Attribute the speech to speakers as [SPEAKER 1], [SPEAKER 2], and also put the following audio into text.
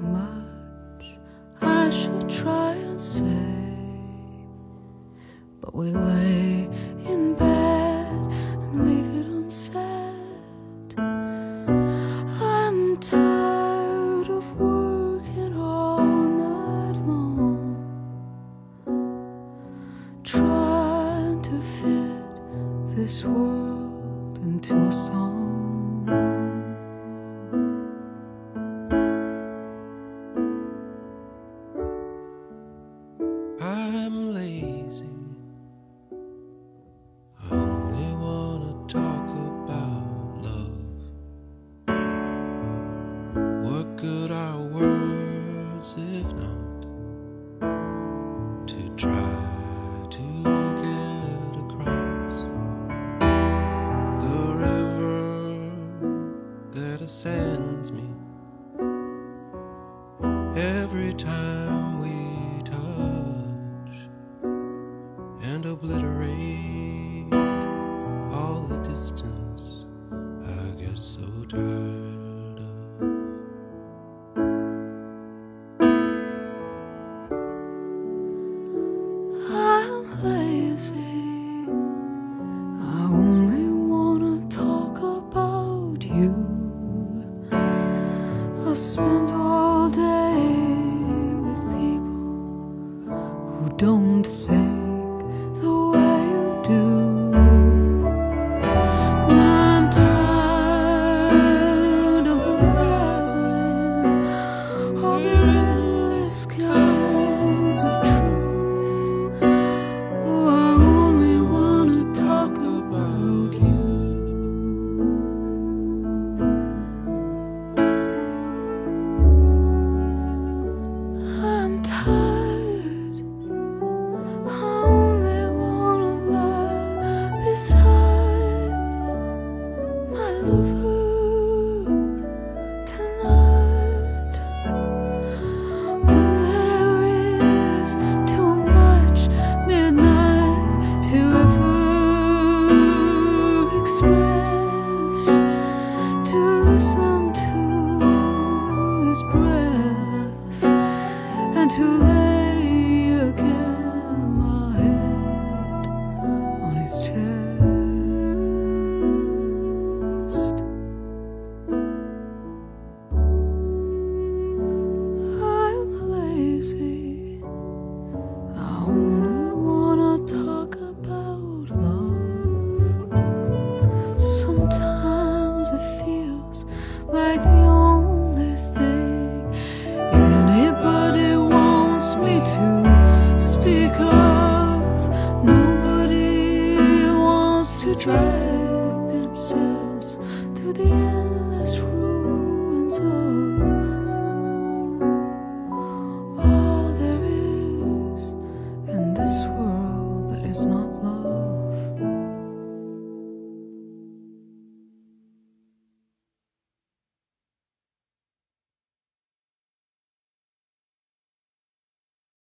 [SPEAKER 1] much I should try and say, but we lay in bed and leave it unsaid. I'm tired of working all night long, trying to fit this world into a song.
[SPEAKER 2] I'm lazy. I only wanna talk about love. What good are words if not to try to get across the river that ascends me every time we touch and obliterate all the distance I get so tired of.
[SPEAKER 1] I'm lazy. I only wanna talk about you. I'll spend all day with people who don't think the way you do. When I'm tired of unraveling all their endless kinds of truth, oh, I only wanna talk about you. I'm tired. I only wanna lie beside my lover tonight. When there is too much midnight to ever express, to listen to his breath, and to lay again my head on his chest. I'm lazy. I only wanna talk about love. Sometimes it feels like the only thing anybody wants me to speak of. Nobody wants to drag themselves through the endless ruins of all there is in this world that is not